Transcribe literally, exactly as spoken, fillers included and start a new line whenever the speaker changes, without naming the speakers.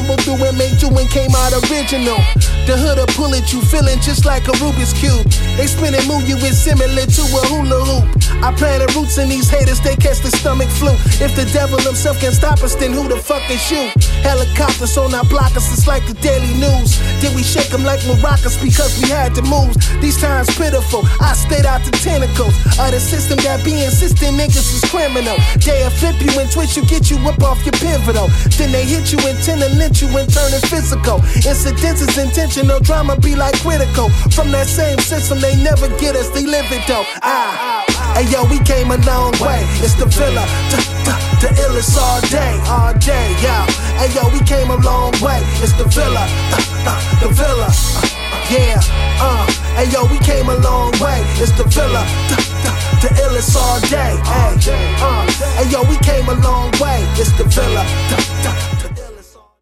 stumbled through and made you and came out original. The hood'll pull at you, feeling just like a Rubik's Cube. They spin and move you in similar to a hula hoop. I planted roots in these haters, they catch the stomach flu. If the devil himself can stop us, then who the fuck is you? Helicopters on our blockers, it's like the daily news. Did we shake them like maracas because we had to move? These times pitiful, I stayed out the tentacles of the system that be insisting niggas is criminal. They'll flip you and twist you, get you up off your pivotal. Then they hit you and tend to lynch you and turn it physical. Incidents is intentional, drama be like critical. From that same system, they never get us, they live it though. Ah, hey yo, we came a long way. It's the Villa, the illest all day, all day, yeah. Hey yo, we came a long way. It's the Villa, the Villa, yeah. Uh, hey yo, we came a long way. It's the Villa, the illest all day, hey. Uh, hey yo, we came a long way. It's the Villa,